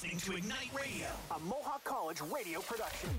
listening to Ignite Radio, a Mohawk College radio production.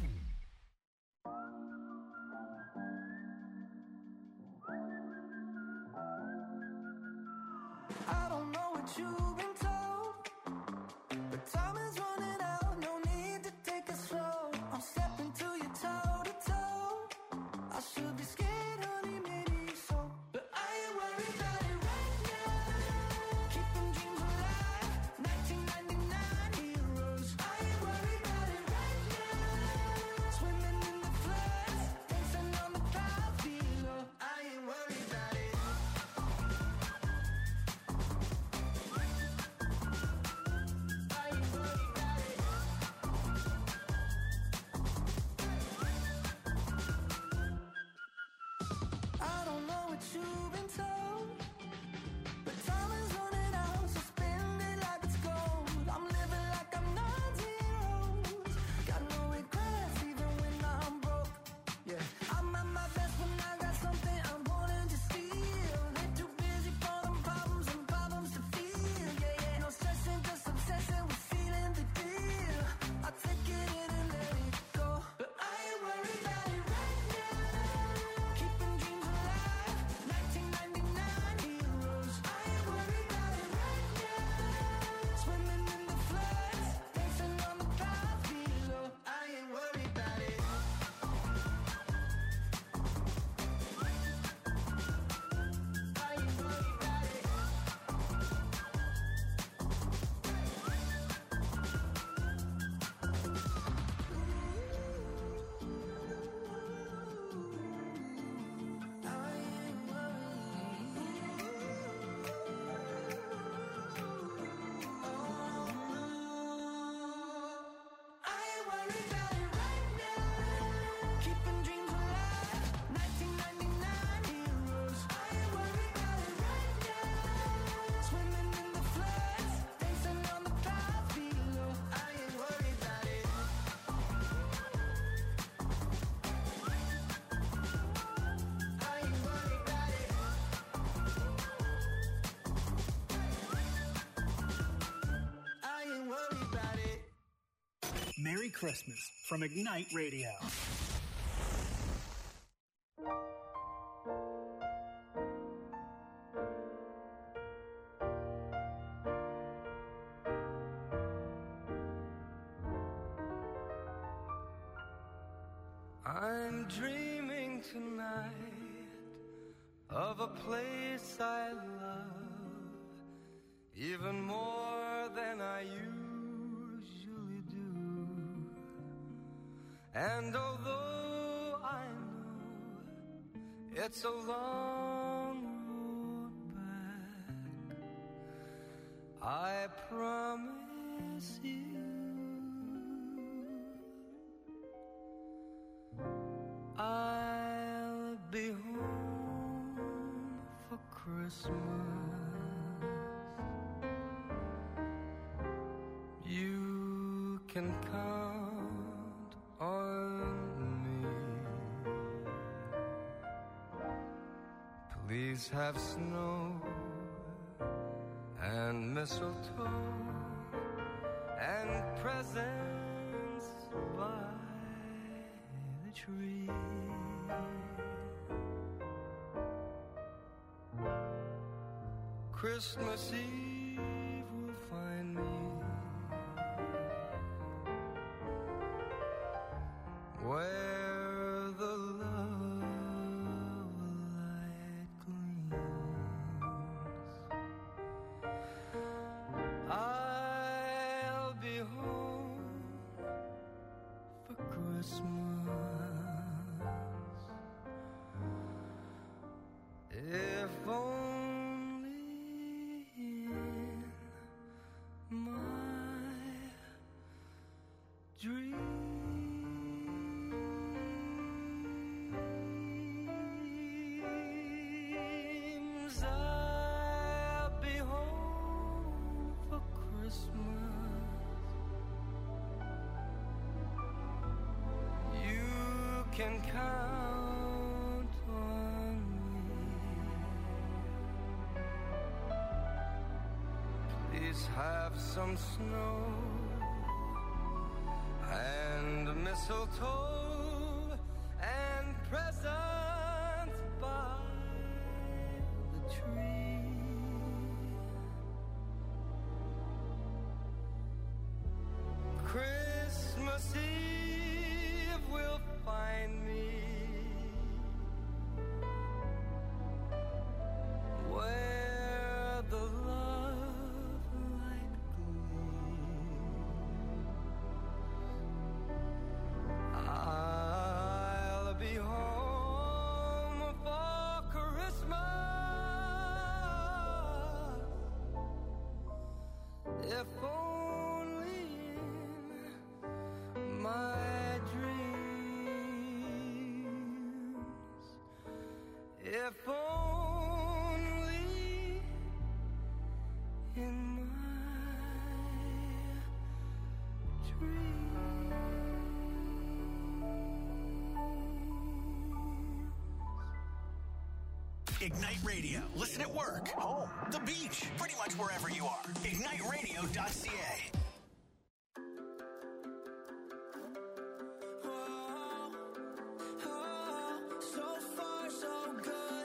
I don't know what you've been told, but time is running out, no need to take it slow. I'm stepping to you toe to toe. I should be scared, honey, maybe so, but I ain't worried about it right now. Keeping dreams alive, 1999 heroes. I ain't worried about it right now. Swimming in the floods, dancing on the clouds below. I ain't worried about it. I don't know what you've been told, but time is running out, so spend it like it's gold. I'm living like I'm not zeros. Got no regrets even when I'm broke. Yeah, I'm at my best when I got something I'm wanting to steal. They're too busy for them problems and problems to feel. Yeah, yeah, no stressing, just obsessing with feeling the deal. I take it in and let it go, but I ain't worried about it right now. Keeping dreams alive, 1999 heroes. I ain't worried about it right now. Swimming in the floods, dancing on the clouds below. I ain't worried about it. I ain't worried about it. I ain't worried about it right now. Keeping dreams alive, 1999 heroes. I ain't worried about it right now. Swimming in the floods, dancing on the clouds below. I ain't worried about it. I ain't worried about it. I ain't worried about it. Merry Christmas from Ignite Radio. I'm dreaming tonight of a place I love even more than I usually do. And although I know it's a long road back, I promise you I'll be home for Christmas. You can count on me. Please have snow and mistletoe and presents by the tree. Christmas Eve will find me where the love light gleams. I'll be home for Christmas, if only in my dreams. I'll be home for Christmas. You can count on me. Please have some snow and mistletoe and presents by the tree. Christmas Eve will find me where the love light gleams. I'll be home for Christmas, if only in my dreams, if only in my dreams. Ignite Radio. Listen at work, home, the beach, pretty much wherever you are. IgniteRadio.ca. So far, so good.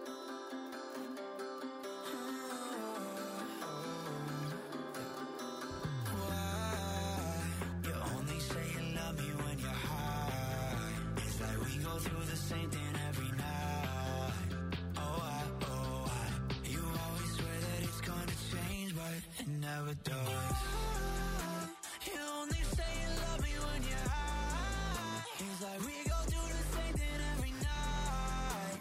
Why? You only say you love me when you're high. It's like we go through the same thing every night. You always swear that it's gonna change, but it never does. You only say you love me when you're high. It's like we go through the same thing every night.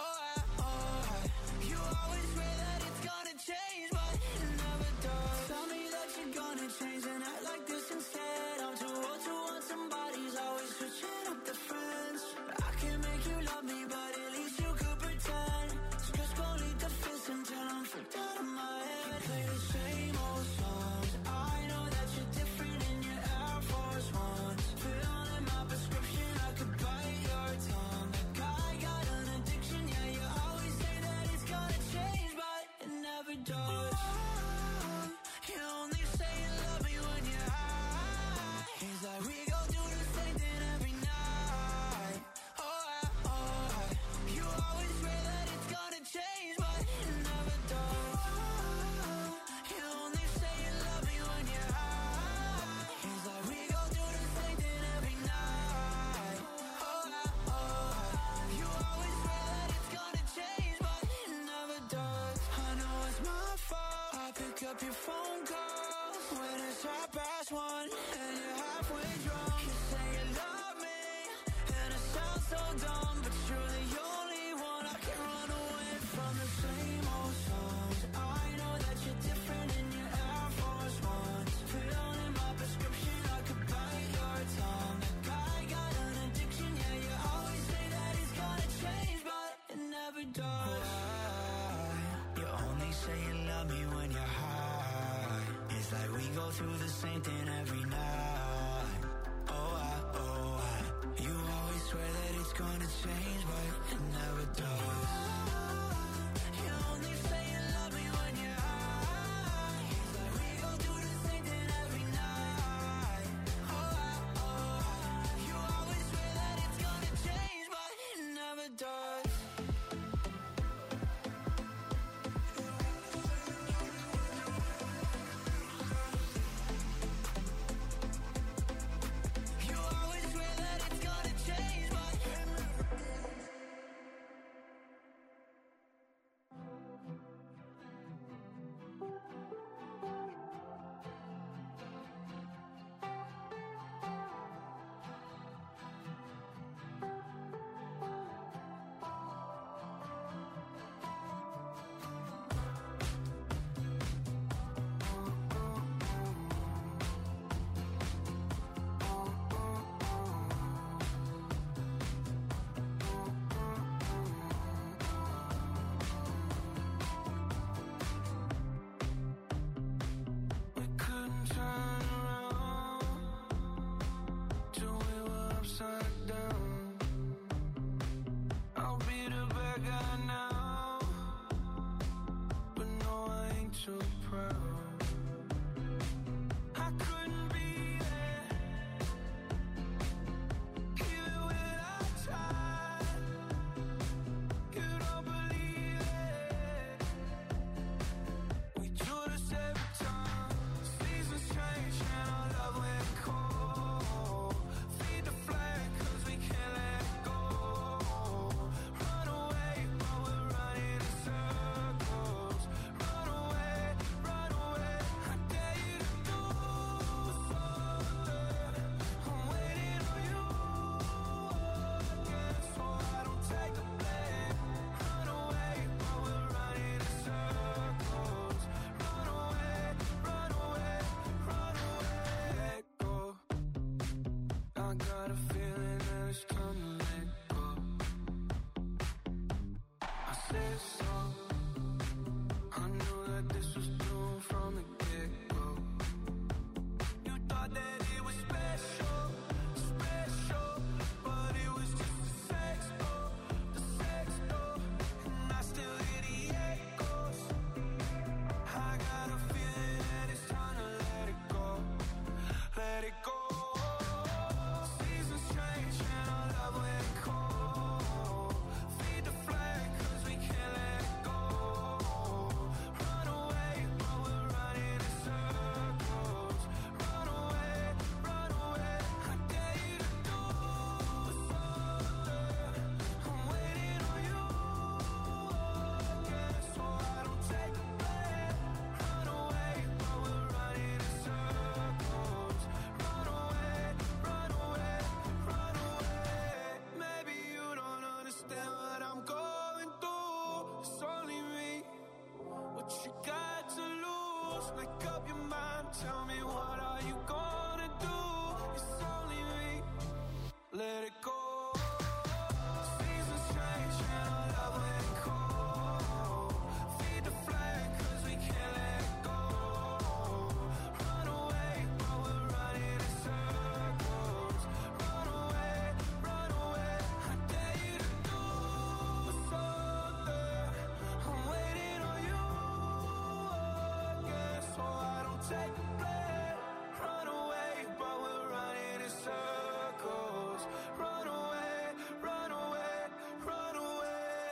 You always swear that it's gonna change, but it never does. Tell me that you're gonna change and act like this instead. I'm too old to want somebody's always switching up the friends. I can't make you love me, but at least you could pretend. So just go lead the fist until I'm freaked out of my head. You play the same old songs. I know that you're different in your Air Force Ones. Filling my prescription, I could bite your tongue. That guy got an addiction, yeah, you always say that it's gonna change, but it never does. You only say you love me when you're high. It's like we go through the same thing every night. You always swear that it's gonna change, but it never does. You only say you love me when you're high. It's like we go through the same thing every night. You always swear that it's gonna change, but it never does. I know it's my fault. I pick up your phone calls when it's 1:30 and you're halfway drunk. You say you love me, and it sounds so dumb, but you're the only one I can run away from. The same old songs. I know that you're different in your Air Force Ones. Filling my prescription, I could bite your tongue. That guy got an addiction, yeah, you always say that it's gonna change, but it never does. You only say you love me when you're high. It's like we go through the same thing every night. You always swear that it's gonna change, but it never does. You only say you love me when you're high. It's like we go through the same thing every night. You always swear that it's gonna change, but it never does. You always swear that it's gonna change, but take the blame. Run away, but we're running in circles. Run away, run away, run away.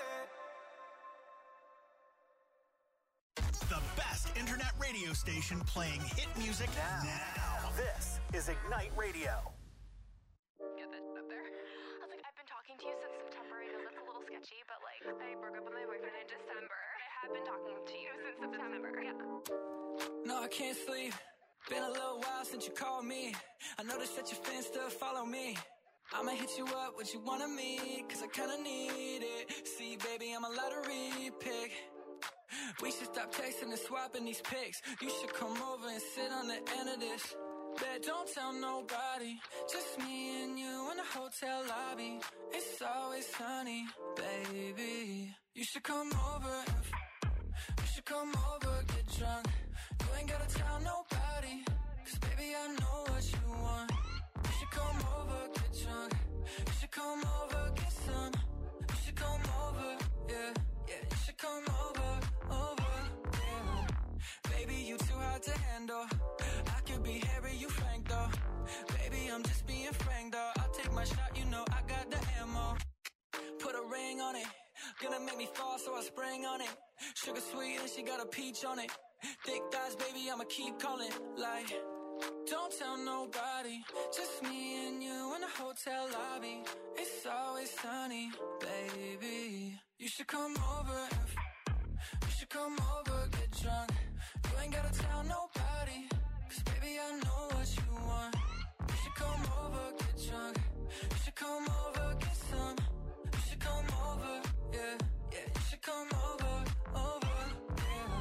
The best internet radio station playing hit music now. This is Ignite Radio. Get that up there. I was like, I've been talking to you since September. I know that's a little sketchy, but like, I broke up with my boyfriend in December. I have been talking to you since September. Yeah. No, I can't sleep. Been a little while since you called me. I noticed that your fans still follow me. I'ma hit you up, what you wanna meet, cause I kinda need it. See, baby, I'm a lottery pick. We should stop texting and swapping these pics. You should come over and sit on the end of this. Bet don't tell nobody. Just me and you in the hotel lobby. It's always sunny, baby. You should come over and you should come over, get drunk. You ain't gotta tell nobody, cause baby I know what you want. You should come over, get drunk. You should come over, get some. You should come over, yeah, yeah. You should come over, yeah. Baby, you too hard to handle. I could be Harry, you Frank though. Baby, I'm just being frank though. I'll take my shot, you know I got the ammo. Put a ring on it. Gonna make me fall, so I sprang on it. Sugar sweet and she got a peach on it. Thick thighs, baby, I'ma keep calling. Like, don't tell nobody. Just me and you in the hotel lobby. It's always sunny, baby. You should come over. You should come over, get drunk. You ain't gotta tell nobody, cause baby I know what you want. You should come over, get drunk. You should come over, get some. You should come over, yeah, yeah. You should come over, yeah.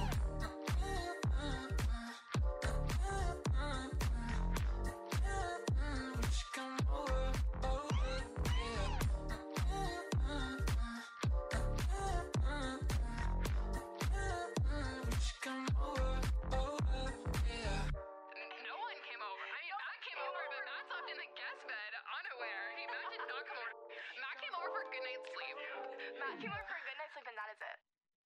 You should come over, yeah. You should come over, yeah. No one came over. I mean, Matt came over, but Matt slept in the guest bed, unaware. Matt did not come over. Matt came over for a good night's sleep. Matt came over for a good night's sleep, and that is it.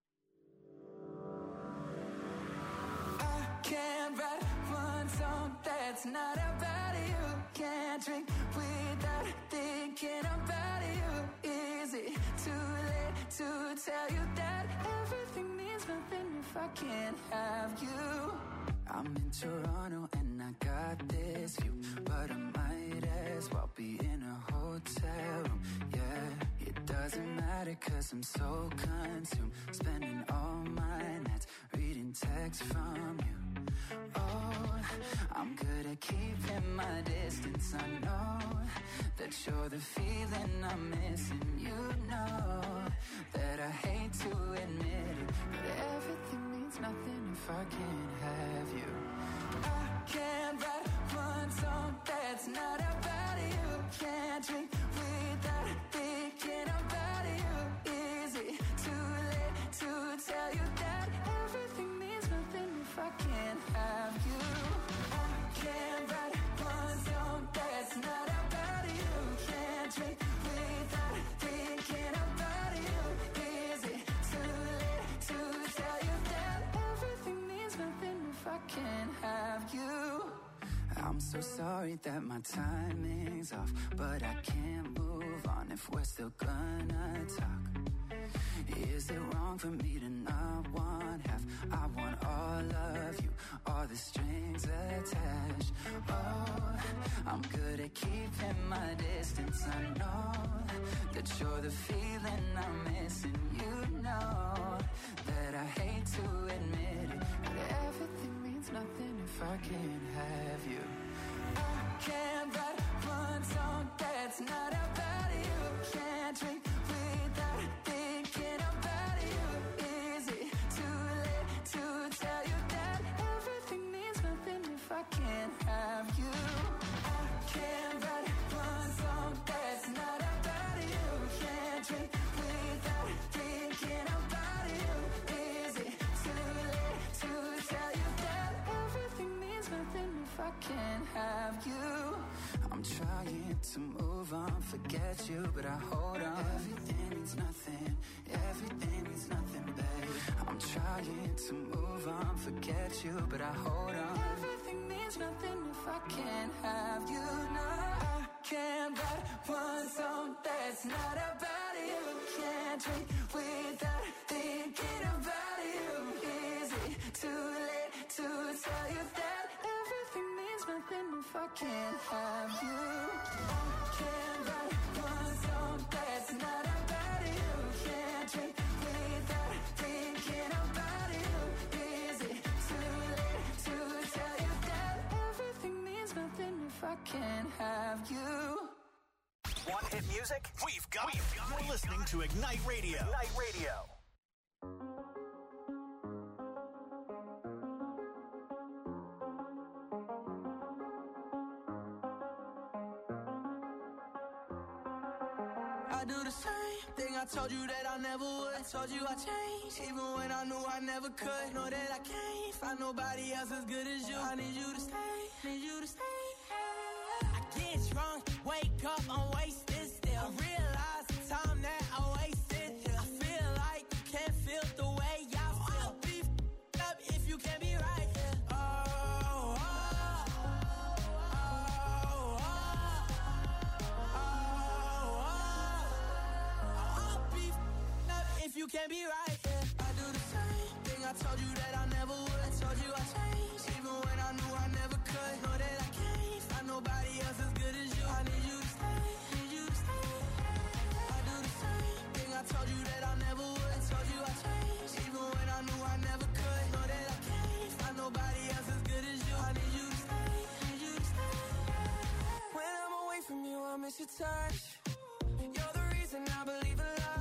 I can't write one song that's not about you. Can't drink without thinking about you. Is it too late to tell you that everything means nothing if I can't have you? I'm in Toronto and I got this view, but I might as well be in a hotel room. Yeah, it doesn't matter cause I'm so consumed, spending all my nights reading texts from you. Oh, I'm good at keeping my distance. I know that you're the feeling I'm missing. You know that I hate to admit it, but everything means nothing if I can't have you. I can't write one song that's not about you. Can't drink without thinking about you. Is it too late to tell you that everything means nothing if I can't have you? I can't write one song that's not about you. Can't drink without thinking about you. Is it too late to tell you that everything means nothing if I can't have you? I'm so sorry that my timing's off, but I can't move on if we're still gonna talk. Is it wrong for me to not want half? I want all of you, all the strings attached. Oh, I'm good at keeping my distance. I know that you're the feeling I'm missing. You know that I hate to admit it, but everything means nothing if I can't have you. I can't write one song that's not about you. Can't drink without thinking about you. Is it too late to tell you that everything means nothing if I can't have you? I can't write one song that's not about you. Can't drink without thinking about you. Is it too late to tell you that everything means nothing if if I can't have you. I'm trying to move on, forget you, but I hold on. Everything means nothing, everything means nothing, babe. I'm trying to move on, forget you, but I hold on. Everything means nothing if I can't have you. No, I can't write one song that's not about you. Can't drink without thinking about you. Is it too late to tell you that everything means nothing if I can't have you? I can't write one song that's not about you. Can't drink without thinking about you. Is it too late to tell you that everything means nothing if I can't have you? Want hit music? We've got it. You're listening to Ignite Radio. Ignite Radio. I do the same thing I told you that I never would. I told you I changed, even when I knew I never could. Know that I can't find nobody else as good as you. I need you to stay, need you to stay. I get drunk, wake up, I'm wasted still. I realize the time that I wasted here. I feel like you can't feel the way I feel. I'll be f***ed up if you can't be right here. If you can't be right, yeah. I do the same thing I told you that I never would. I told you I changed, even when I knew I never could. Know that I can't find nobody else as good as you. I need you to stay, need you to stay. I do the same thing I told you that I never would. I told you I changed, even when I knew I never could. Know that I can't find nobody else as good as you. I need you to stay, need you to stay. When I'm away from you, I miss your touch. You're the reason I believe in love.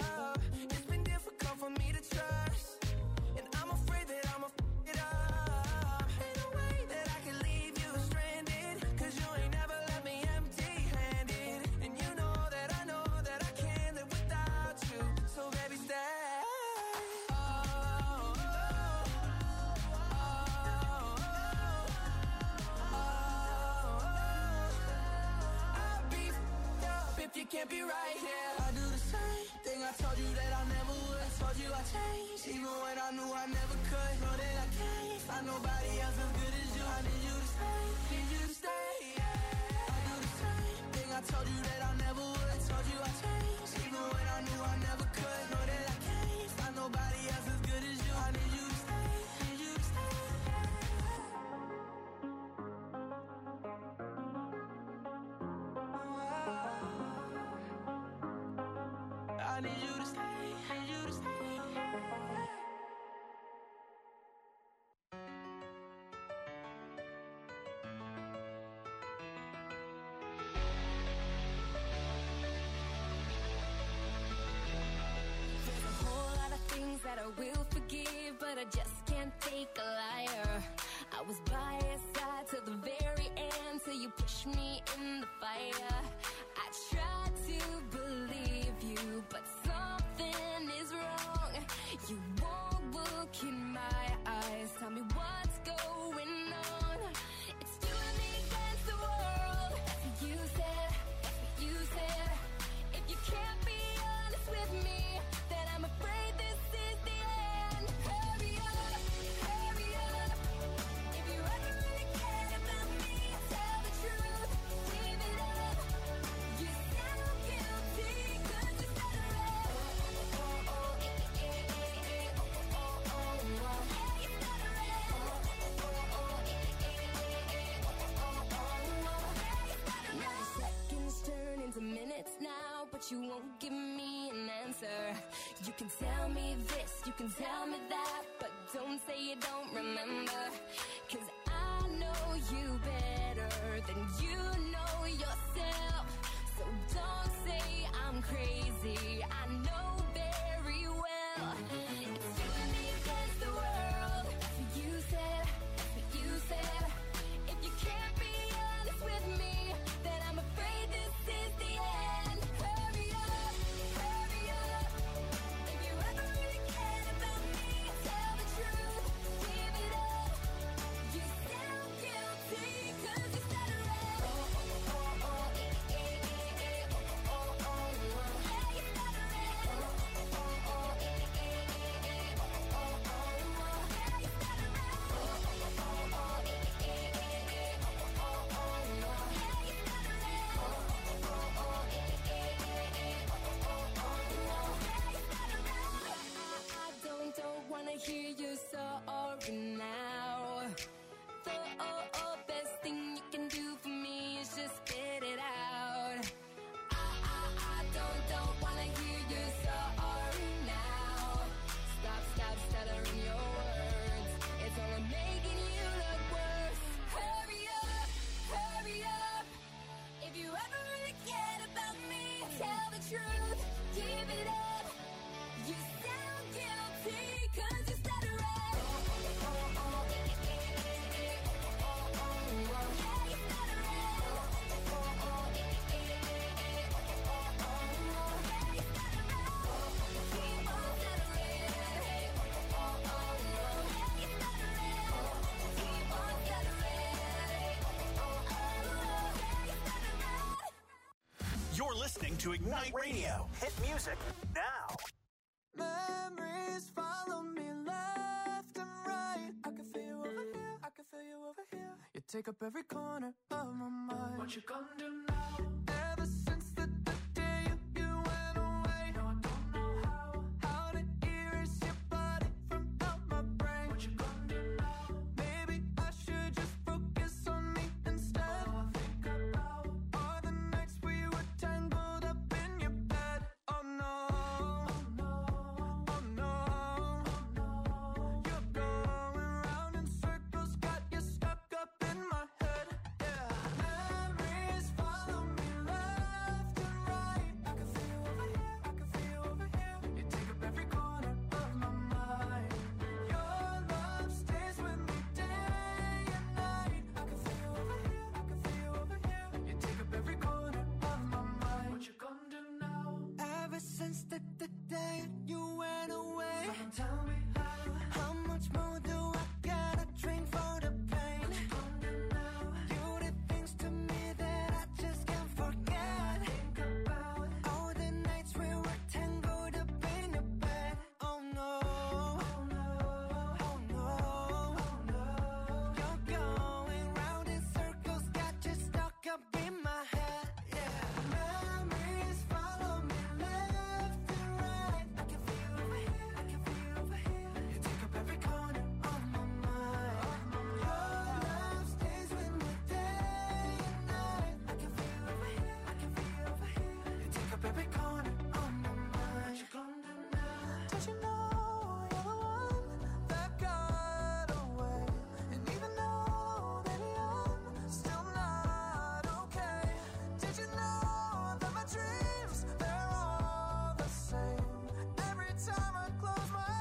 For me to trust, and I'm afraid that I'ma f*** it up. Ain't no way that I can leave you stranded, 'cause you ain't never left me empty-handed. And you know that I can't live without you. So baby, stay. I'll be f***ed up if you can't be right here. I do the same thing I told you that I never would. Told you I changed, even when I knew I never could. Know that I can't find nobody else as good as you. I need you to stay, need you to stay. I do the same thing I told you that I never would. Told you I changed, even when I knew I never could. Know that I can't find nobody else as good as you. I need you to stay, need you to stay. I need you to stay, need you to stay. There's a whole lot of things that I will forgive, but I just can't take a liar. I was by your side till the very end, till you pushed me in the fire. I tried to believe you, but something is wrong. You won't look in my eyes, tell me what's going on. It's you and me against the world. That's what you said, that's what you said. If you can't be honest with me, then I'm afraid this is the end. Hurry up, hurry up. If you ever really cared about me, tell the truth, leave it up. You sound guilty 'cause you said it right. Oh, oh, oh, eh, eh, eh, eh, oh, oh, oh, oh. Hey, you said it right. Oh, oh, oh, eh, eh, eh, eh, oh, oh, oh, oh. Hey, you said it right. Now seconds turn into minutes now, but you won't give me an answer. You can tell me this, you can tell me that, but don't say you don't remember. 'Cause I know you better than you know yourself. So don't say I'm crazy, I know very well. It's you and me against the world. That's what you said, that's what you said. If you can't be honest with me, then I'm afraid this is the end. Hurry up, hurry up. If you ever really cared about me, tell the truth, leave it up. You sound guilty truth. Give it up. You sound guilty 'cause you stutter it. You're listening to Ignite Radio. Hit music now. Memories follow me left and right. I can feel you over here, I can feel you over here. You take up every corner of my mind. What you gonna do now? Ever since the day you went away, no, I don't know how to erase your body from out my brain. What you gonna do now? Maybe I should just focus on me instead. All I think about are the nights we were tangled up in your bed. Oh no, oh no, oh no, oh no. You're going round in circles, got you stuck up in my head. Yeah, memories follow me left and right. I can feel you over here, I can feel you over here. You take up every corner of my mind. Your love stays with me day and night. I can feel you over here, I can feel you over here. You take up every corner of my mind. What you gonna do now? Ever since the day you went away, someone tell me how much more do I gotta drink for the pain? What you gonna do now? You did things to me that I just can't forget. Think about all the nights we were tangled up in your bed. Oh no, oh no, oh no, oh no. You're going round in circles, got you stuck up in my head. Yeah, memories follow me left and right. I can feel you over here, I can feel you over here. You take up every corner of my mind. Your love stays with me day and night. I can feel you over here, I can feel you over here. You take up every corner of my mind. What you gonna do now? Don't you know you're the one that got away? And even though, baby, I'm still not okay. Did you know that my dreams, they're all the same? Every time I close my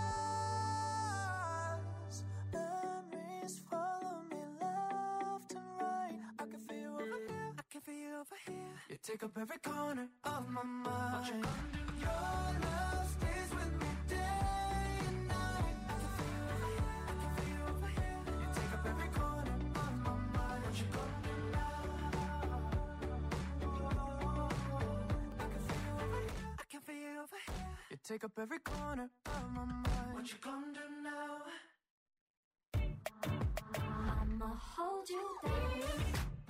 eyes, memories follow me left and right. I can feel you over here, I can feel you over here. You take up every corner of my mind. What you gonna do? Your love stays with me day and night. I can feel you over here, I can feel you over here. You take up every corner of my mind. What you gonna do now? I can feel you over here, I can feel you over here. You take up every corner of my mind. What you gonna do now? I'ma hold you down.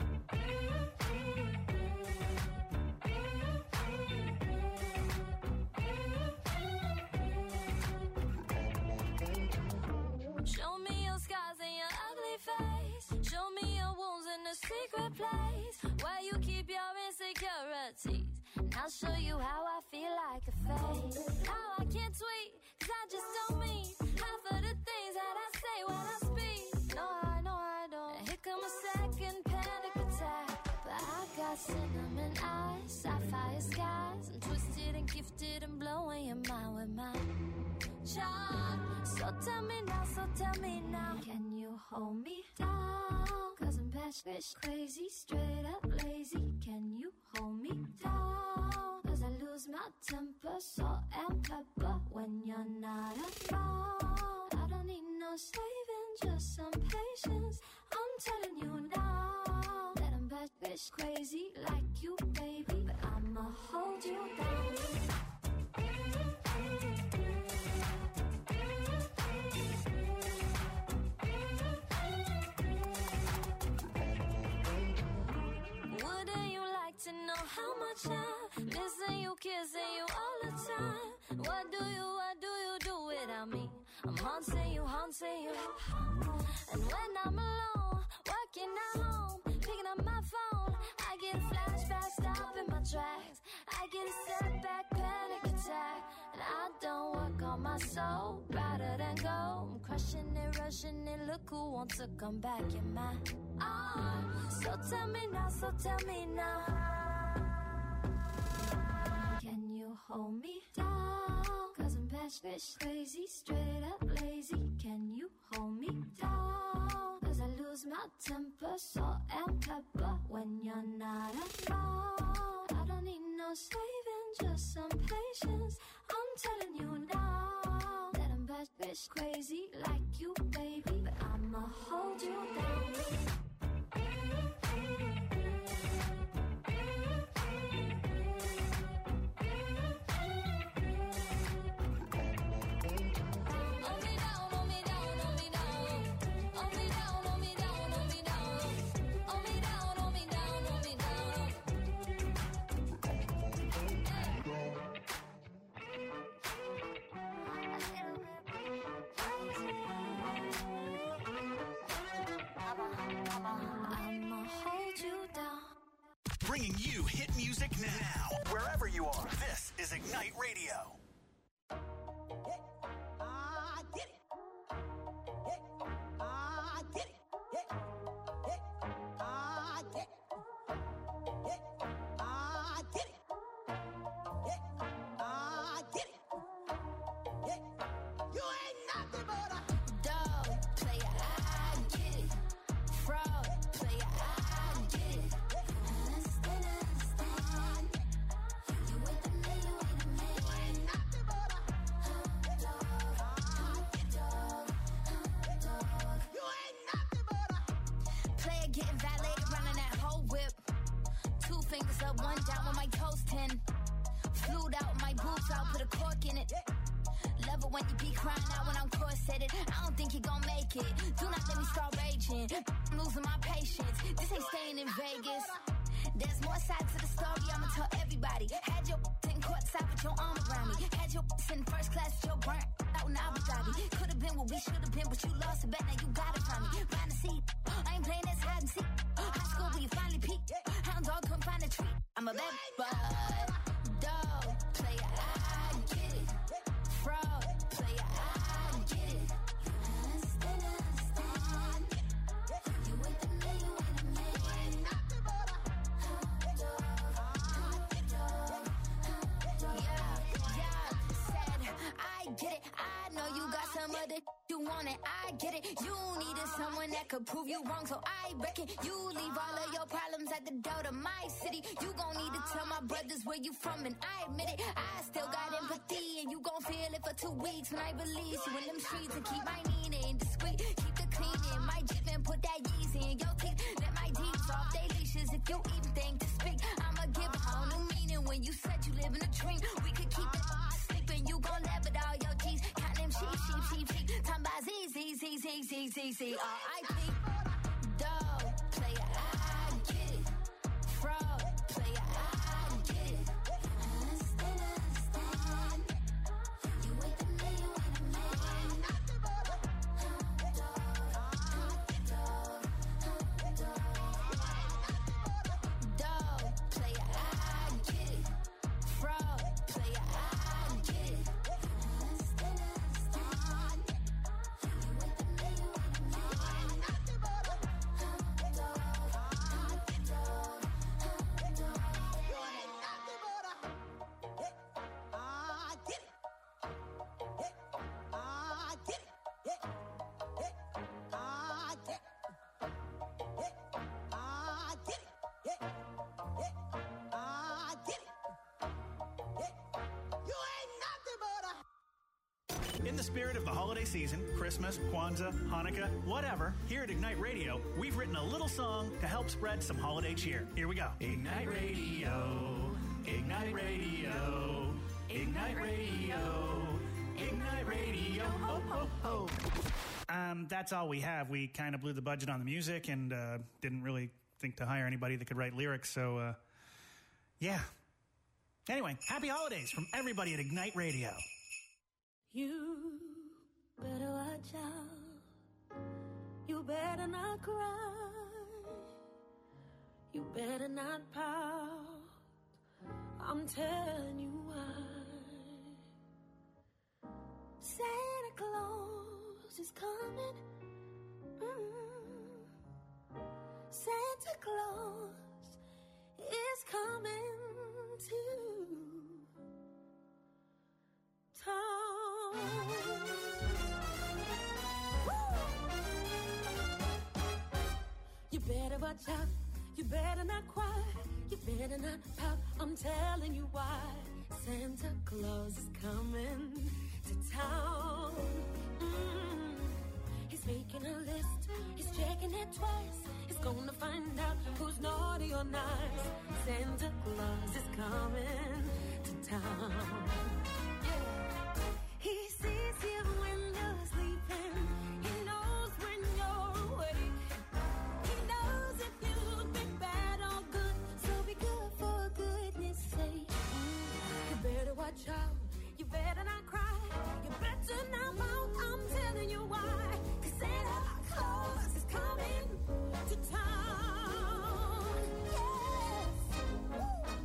Show me your scars and your ugly face. Show me your wounds in a secret place where you keep your insecurities. And I'll show you how I feel like a fake. How I can't tweet, 'cause I just don't mean half of the things that I say when I speak. No, I don't. And here come a second panic attack. But I got cinnamon eyes, sapphire skies. I'm twisted and gifted and blowing your mind with my charm. So tell me now, can you hold me down? 'Cause I'm bitch crazy, straight up lazy. Can you hold me down? 'Cause I lose my temper, salt and pepper when you're not around. I don't need no saving, just some patience. I'm telling you now that I'm bitch crazy like you, baby. But I'ma hold you down. Wouldn't you like to know how much I'm missing you, kissing you all the time? What do you do without me? I'm haunting you. And when I'm alone, working at home, picking up my phone, I get a flashback, stopping my tracks. I get a setback, panic attack. And I don't work on my soul, rather than go. I'm crushing it, rushing it, look who wants to come back in my arms. So tell me now, Can hold me down? Cause I'm passionate, crazy, straight up lazy. Can you hold me down? Cause I lose my temper, salt and pepper when you're not around. I don't need no saving, just some patience. I'm telling you now that I'm passionate, crazy like you, baby. But I'ma hold you down. Bringing you hit music now, wherever you are. This is Ignite Radio. Prove you wrong, so I reckon you leave all of your problems at the door to my city. You gon' need to tell my brothers where you from, and I admit it. I still got empathy, and you gon' feel it for 2 weeks when I release you in them streets and keep my meaning discreet. Keep the cleaning, my jip and put that Yeezy in your teeth. Let my deeds off they leashes if you even think to speak. I'ma give a whole new meaning when you said you live in a dream. We could keep it sleeping, you gon' laugh at all your G's. Count them sheep. Time by Z. R.I.P. Dog, player, I get it. Fraud, player, I get it. Understand. You ain't the man, you ain't the man. Dog, player, I get it. Fraud, player, I get it. In the spirit of the holiday season, Christmas, Kwanzaa, Hanukkah, whatever, here at Ignite Radio, we've written a little song to help spread some holiday cheer. Here we go. Ignite Radio, Ignite Radio, Ignite Radio, Ignite Radio, ho, ho, ho. That's all we have. We kind of blew the budget on the music and didn't really think to hire anybody that could write lyrics, so, yeah. Anyway, happy holidays from everybody at Ignite Radio. You better watch out. You better not cry. You better not pout. I'm telling you why. Santa Claus is coming. Santa Claus is coming too. better watch out. You better not cry. You better not pout. I'm telling you why. Santa Claus is coming to town. He's making a list. He's checking it twice. He's gonna find out who's naughty or nice. Santa Claus is coming to town. Yeah. He sees you when you're sleeping. He knows when you're awake. He knows if you've been bad or good. So be good for goodness sake. You better watch out. You better not cry. You better not pout. I'm telling you why. 'Cause Santa Claus is coming to town. Yes. Woo.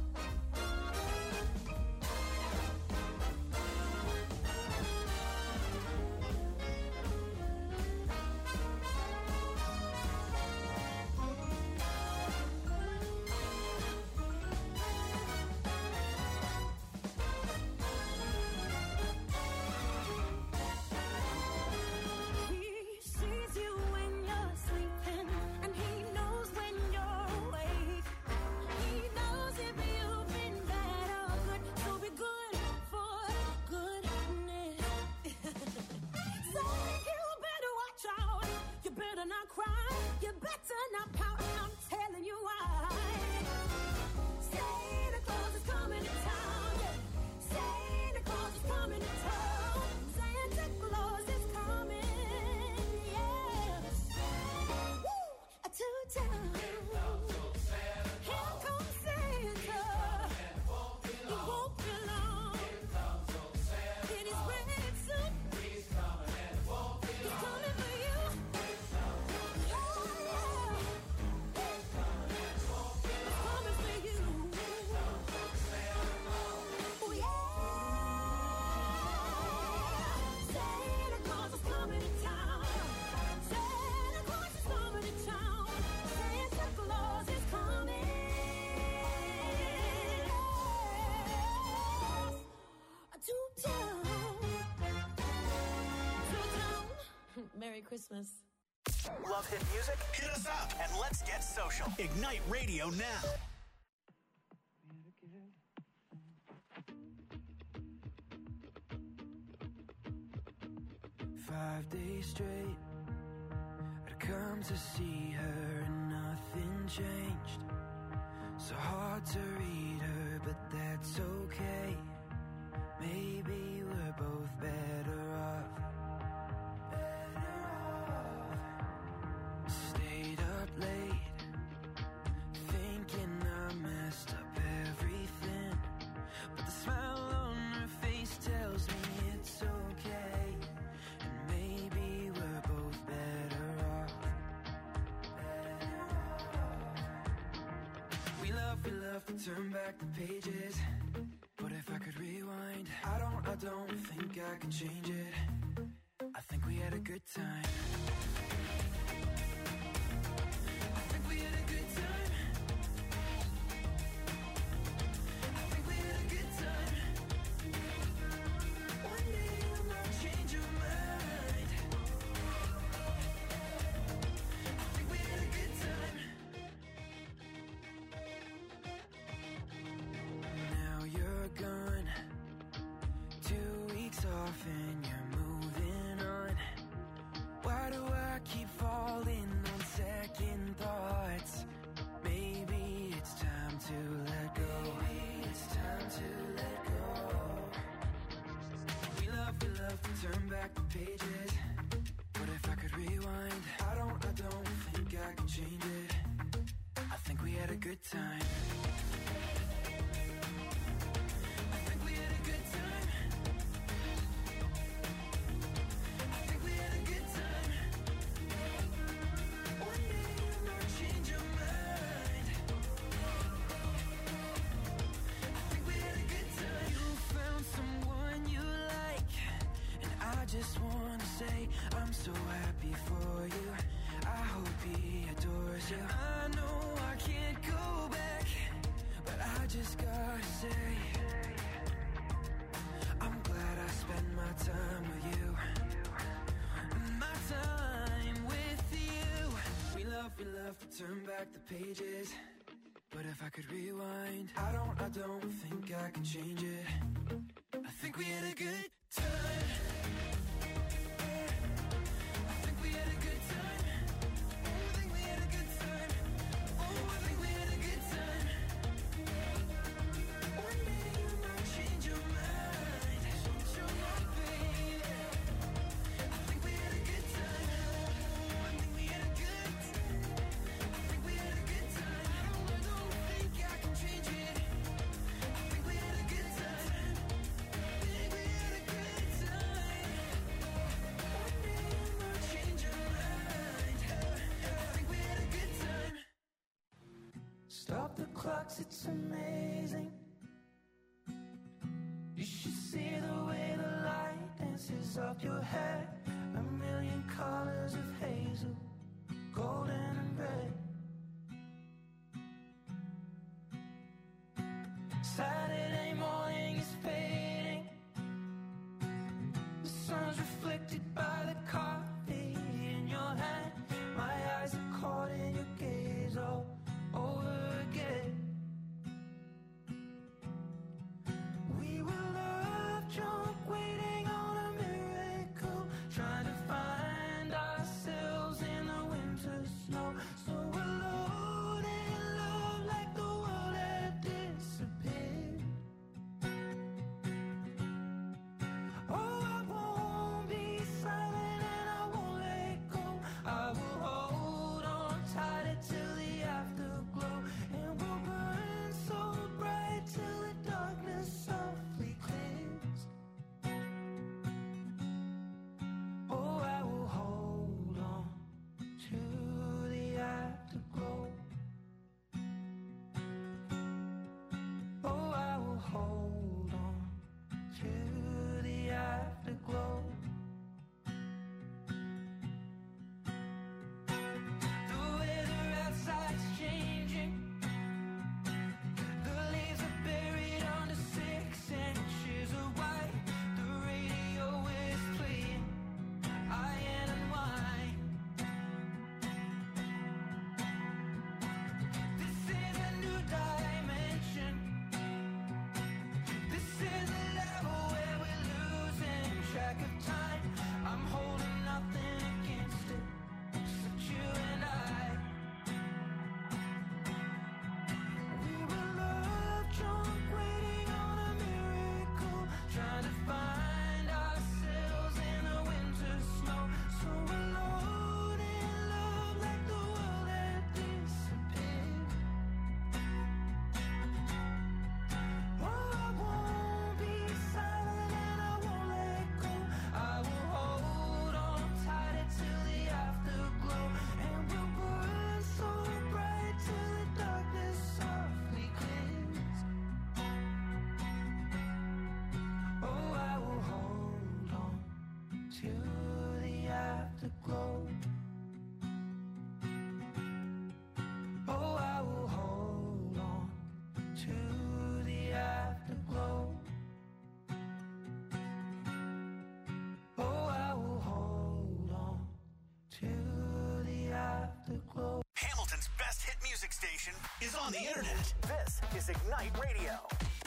He sees you when you're sleeping, and he knows when you're awake. He knows if you've been bad or good, so be good for goodness. So you better watch out. You better not cry. You better not pout. I'm telling you why. Santa Claus is coming to town. Santa Claus is coming to town. Santa Claus is coming, yes. Woo! To town. Here comes Santa. He won't be long. In his red suit. He's coming for you. Yeah, yeah. He's coming for you. Oh, yeah. Santa Claus is coming to town. Santa Claus is coming to town. Santa Claus is coming. To town. To town. Merry Christmas. Love hit music? Hit us up and let's get social. Ignite Radio now. 5 days straight, I'd come to see her and nothing changed. So hard to read her, but that's okay. Maybe we're both better off. Stayed up late, thinking I messed up everything. But the smile on her face tells me it's okay. And maybe we're both better off. We love to turn back the pages. But if I could rewind, I don't think I could change it. I think we had a good time. I think we had a good time. I think we had a good time. One day you might change your mind. I think we had a good time. Now you're gone, 2 weeks off and you're moving on. Why do I keep falling on second thoughts? Maybe it's time to let go. Maybe it's time to let go. We love to turn back the pages. But if I could rewind, I don't think I could change it. I think we had a good time. I think we had a good time. I think we had a good time. One day you might change your mind. I think we had a good time. You found someone you like, and I just wanna say I'm so happy for you. I hope he adores you. I know I can't go back. turn back the pages, but if I could rewind, I don't think I can change it. I think we had a good time. I think we had a good time. Oh, I think we had a good time. Oh, I think we had a good time. One day you might change your mind. Change your mind, baby. I think we had a good time. Oh, I think we had a good time. I think we had a good time. I don't think I can change it. I think we had a good time. I think we had a good time. One day you might change your mind. I think we had a good time. Stop the clocks, it's amazing. You should see the way the light dances up your hair. A million colors of hazel, golden and red. Saturday morning is fading. The sun's reflected by the coffee in your hand. My eyes are caught in your gaze all over again. We were love drunk, waiting on a miracle, trying to find ourselves in the winter snow. So alone in love, like the world had disappeared. Oh, I won't be silent and I won't let go. I will hold on tight till the afterglow, and we'll burn so bright till the darkness softly clears. Oh, I will hold on to the afterglow. Oh, I will hold on to the afterglow. The weather outside's changing. The leaves are buried under 6 inches of white. The radio is playing Iron and Wine. This is a new dimension. This is a level where we're losing track of time. I'm holding nothing against it, except you and I. We were love drunk, waiting on a miracle, trying to find ourselves in the winter snow. So alone in love, like the world had disappeared. Oh, I won't be silent and I won't let go. I will hold on tight till the afterglow, and we'll burn so bright till the darkness softly clears. Oh, I will hold on to the afterglow. Oh, I will hold on to the afterglow. Oh, I will hold on to the afterglow. Hamilton's best hit music station is on the internet. This is Ignite Radio.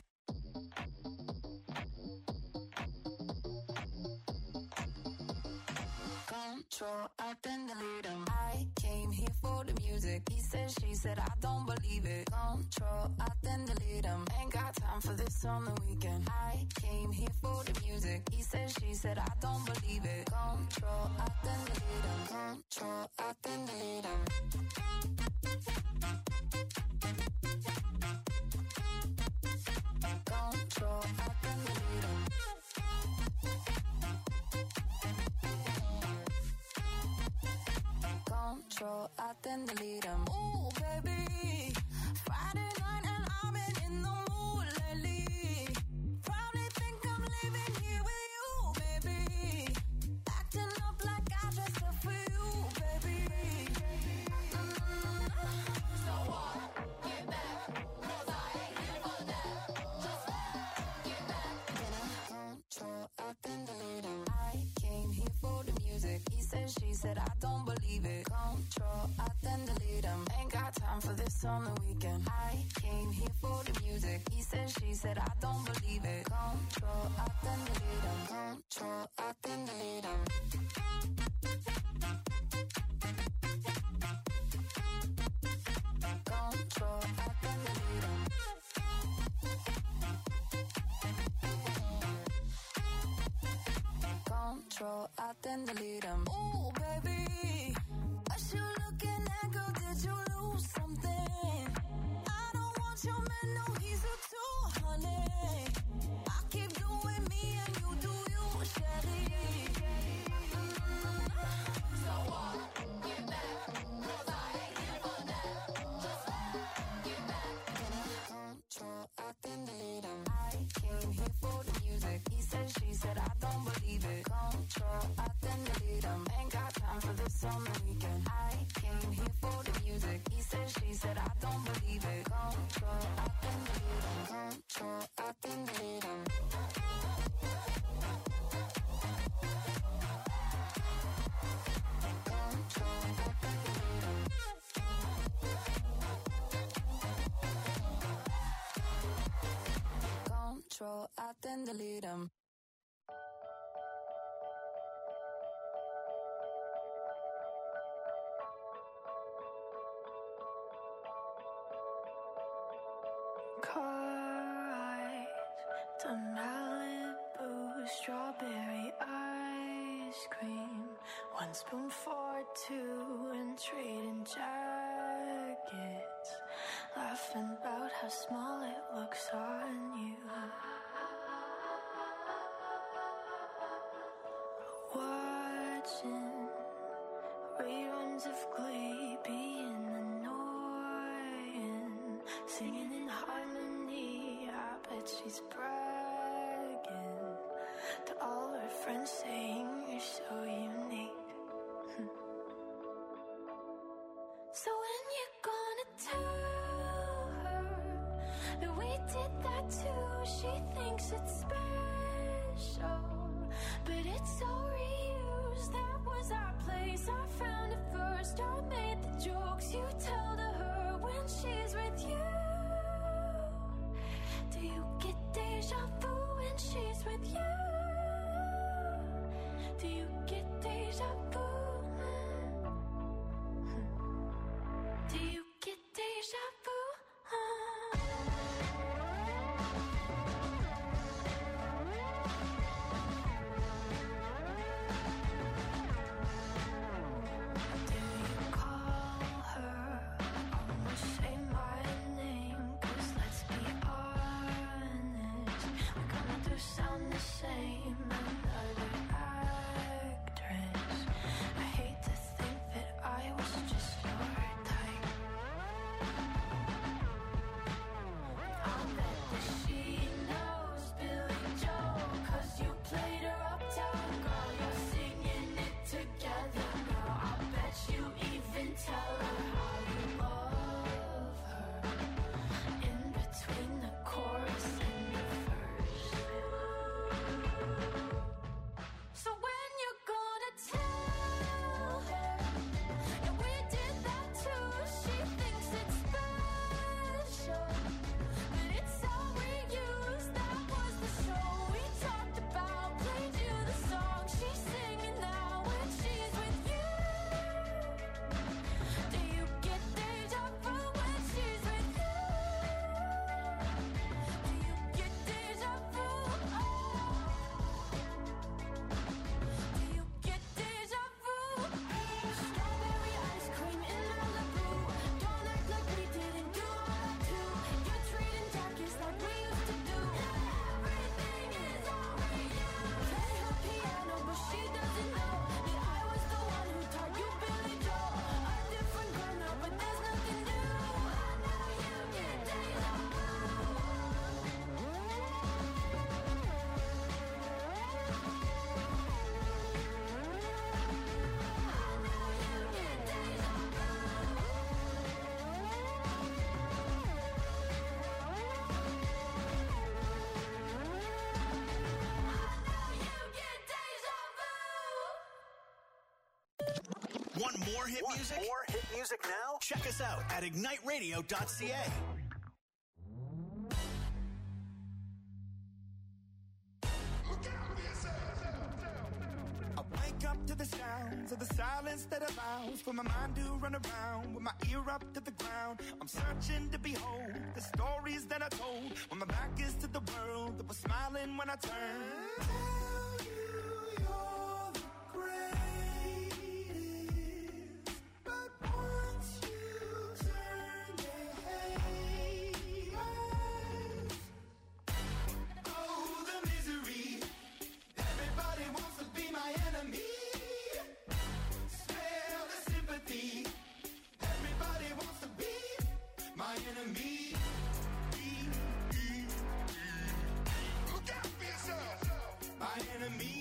Control, I then delete him. I came here for the music. He said, she said, I don't believe it. Control, I then delete him. Ain't got time for this on the weekend. I came here for the music. He said, she said, I don't believe it. Control, I then delete him. Control, I then delete him. Control, I then delete him. Control, I then delete him. Ooh, baby, Friday night and I've been in the mood lately. Probably think I'm leaving here with you, baby. Acting up like I dressed up for you, baby. So what? Get back, 'cause I ain't here for that. Just get back. Then I control, I then delete him. I came here for the music. He said, she said, I don't believe it. Control, I then then delete him. Ain't got time for this on the weekend. I came here for the music. He said, she said, I don't believe it. Control, I then delete him. Control, I then delete him. Control, I then delete him. Control, I then delete him. Ooh, baby, what you looking at, girl? Did you lose something? I don't want your man, no, he's a 200. I keep doing me and you do you, Shelly. So what? Get back, 'cause I ain't here for that. Just get back. Control, I then delete him. I came here for the music. He said, she said, I don't believe it. Control, I then delete him. Ain't got time for this on the weekend. I came here for the music. He said, she said, I don't believe it. Control, I then delete him. Control, I then delete him. Control, I then delete him. Control, I then delete him. Car ride to Malibu, strawberry ice cream, 1 spoon for 2 and trading jackets, laughing about how small it looks on you. Watching reruns of Glee, being annoying, singing in harmony. I bet she's bragging to all her friends, saying you're so unique. So when you gonna tell her that we did that too? She thinks it's special, but it's so reused. That was our place, I found it first. I made the jokes you tell to her when she's with you. Do you get deja vu when she's with you? Do you get deja vu? Do you get deja vu? Do you call her? Almost say my name, 'cause let's be honest, we kinda do sound the same. Another actress. I hate to think that I was just your type. I bet that she knows Billy Joel, 'cause you played her uptown, girl. You're singing it together now. I bet you even tell her how you love her in between the chorus and the verse. So when you're gonna tell her that we did that too? She thinks it's special, but it's all reused. That was the show we talked about. Played you the song she's singing now when she's with you. Do you get deja vu when she's with you? Do you get deja vu? Do you get deja vu? Strawberry ice cream in Malibu. Don't act like we didn't do all that too. You're treating jackets like we used to do. Everything is all reused. Play her piano, but she doesn't know that I was the one who taught you Billy Joel. A different girl now, but there's nothing new. I know you get deja vu. Want more hit music? More hit music now? Check us out at igniteradio.ca. I wake up to the sounds of the silence that allows for my mind to run around with my ear up to the ground. I'm searching to behold the stories that I told when my back is to the world that was smiling when I turned. Tell you you're the greatest, but once you turn, they hate us. Oh, the misery. Everybody wants to be my enemy. Smell the sympathy. Everybody wants to be my enemy. Look out for yourself. My enemy.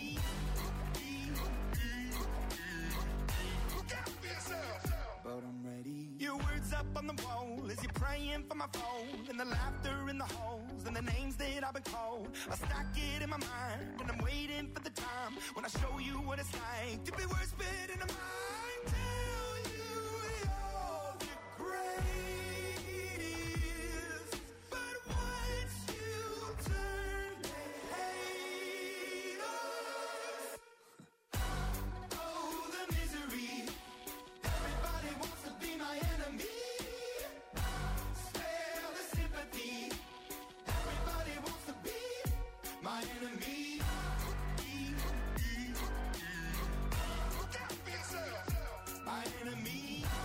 Look out for yourself. But I'm ready. Your words up on the wall as you're praying for my phone, and the laughter in the halls and the names that I've been called. I stack it in my mind and I'm waiting for the time when I show you what it's like to be worse fit in a mind. Tell you you're the greatest, but once you turn, they hate us. Oh, the misery. Everybody wants to be my enemy. Spare the sympathy. Everybody wants to be my enemy. Look out for yourself. My enemy.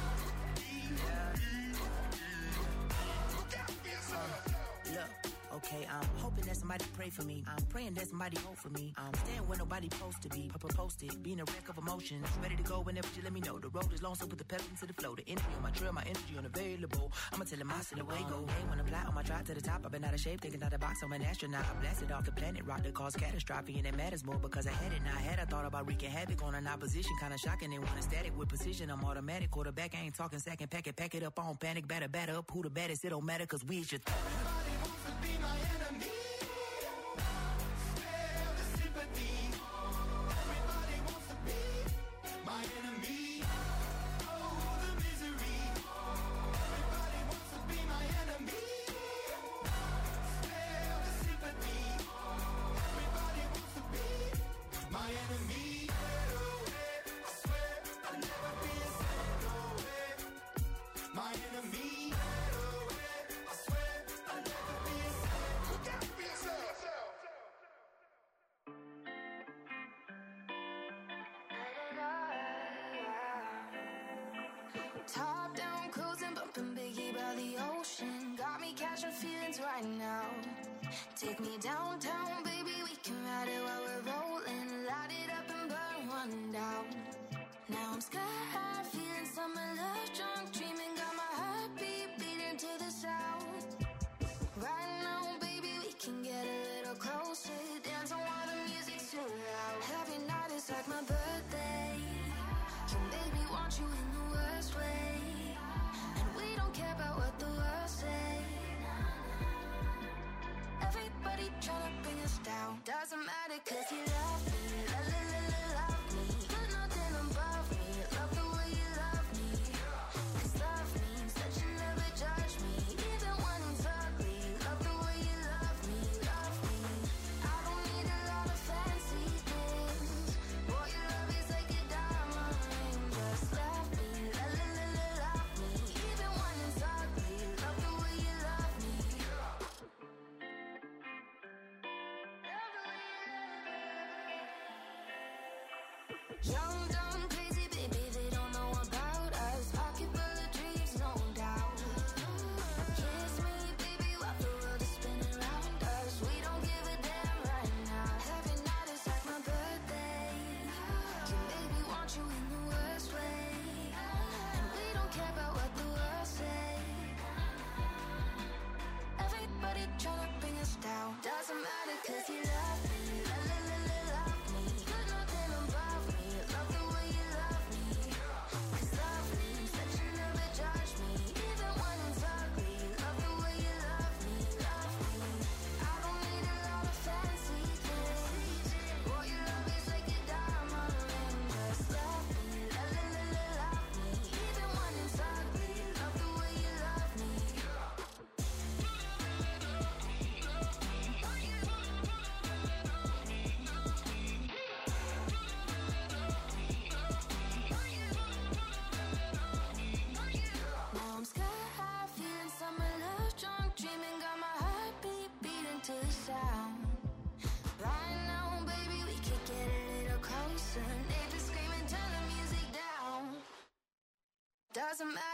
Look out for yourself. Look, okay, I'm hoping that somebody pray for me. I'm praying that somebody hope for me. I'm staying where nobody supposed to be. Posted, being a wreck of emotions. Ready to go whenever you let me know. The road is long, so put the pedal into the flow. The energy on my trail, my energy unavailable. I'ma tell him I see the way go. Hey, when I fly on my drive to the top, I've been out of shape, thinking out the box. I'm an astronaut. I blasted off the planet, rock that caused catastrophe, and it matters more because I had it. Now I had, I thought about wreaking havoc on an opposition, kinda shocking. They want a static with precision. I'm automatic, quarterback. I ain't talking second, pack it up on panic, batter up. Who the baddest? It don't matter, cause we is your Everybody wants to be my enemy. Spare the sympathy. Everybody wants to be my enemy. Oh, the misery. Everybody wants to be my enemy. Spare the sympathy. Everybody wants to be my enemy. I swear I'll never be a second away. My enemy. I swear I'll never be a second. Look out for yourself. Top down, cruising, bumping Biggie by the ocean. Got me catching feelings right now. Take me downtown, baby, we can ride it while we're rolling. Light it up and burn one down. Now I'm sky high, feeling summer love drunk, dreaming, got my heartbeat beating to the sound. Right now, baby, we can get a little closer. Dance on while the music's too loud. Every night is like my birthday. You make me want you in the worst way. And we don't care about what the world say. Everybody tryna bring us down. Doesn't matter cause you love me. Love me. Put nothing above me. Love the way you love me. Cause love means that you never judge me. Even when it's ugly. Love the way you love me. Love me. I don't need a lot of fancy things. Boy, your love is like a diamond ring. Just love me. Love me. Even when it's ugly. Love the way you love me. Young, dumb, crazy, baby, they don't know about us. Pocket full of dreams, no doubt. Kiss me, baby, while the world is spinning around us. We don't give a damn right now. Every night is like my birthday. You make me want you in the worst way. And we don't care about what the world say. Everybody tryna bring us down. Doesn't matter cause you love me. Love me. Put nothing above me. Love the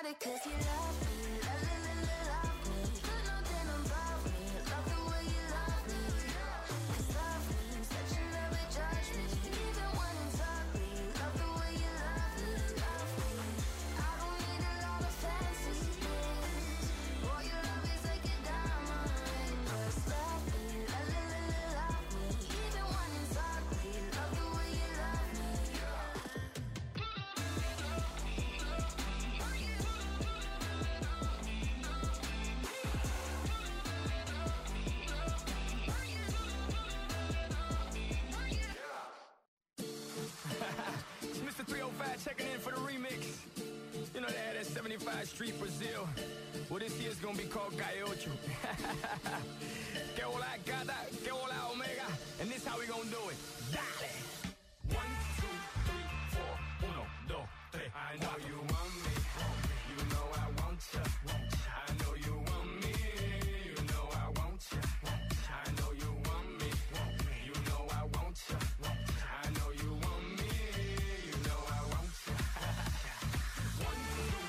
it 'cause you love me. Love me. Put nothing above me. Love the way you love me. 'Cause love me, such a never judge me. Even when it's ugly. Love the way you love me. Love me. I don't need a lot of fancy things. All your love is like a diamond ring. Just love me. Love me. Even when it's ugly. Love the way you love me. It's Mr. 305 checking in for the remix. You know they had that 75 Street Brazil. Well, this year's gonna be called Gaiocho. Que hola gata, que hola omega. And this how we gonna do it. Dale! 1, 2, 3, 4. 1, 2, 3. I know you want me. You know I want ya. I know you want me. You know I want ya. I know you want me. You know I want ya. I know you want me. You know I want ya. 1,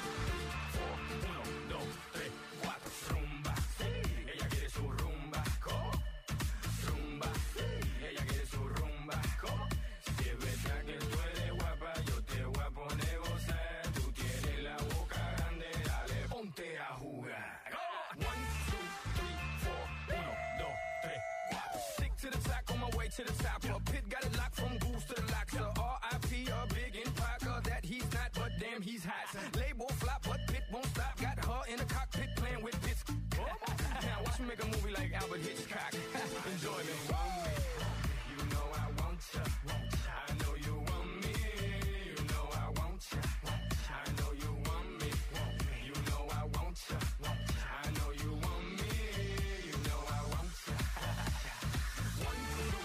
2, 3, 4. rumba. Ella quiere su rumba. Rumba. Ella quiere su rumba. Si es verdad que tú eres guapa, yo te voy a poner gozar. Tú tienes la boca grande, dale, ponte a jugar. 1, 2, 3, 4. 1, 2, 3, 4. Stick to the top, on my way to the top. Pit got it locked from goose to the lock. So R.I.P. a big impact that he's not, but damn he's hot. Label flop, but Pit won't stop. Got her in the cockpit playing with bits. Now watch me make a movie like Albert Hitchcock. Enjoy me. You know I want ya. I know you want me. You know I want ya. I know you want me. You know I want ya. I know you want me. You know I want ya. 1, 2,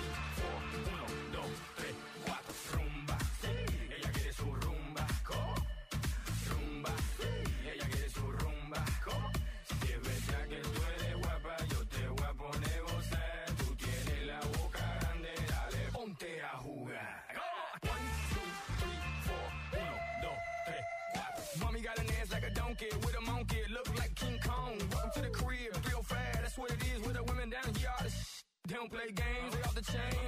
3, 4. 1, 2, 3, 4. Rumba. Ella quiere su rumba. Rumba. Ella quiere su rumba. Si es verdad que tú eres guapa, yo te voy a poner gozar. Tú tienes la boca grande, dale, ponte a jugar. 1, 2, 3, 4. 1, 2, 3, 4. Mommy got an ass like a donkey with a monkey. Look like King Kong. Welcome to the crib, 305. That's what it is with the women down here. All the they don't play games, they off the chain.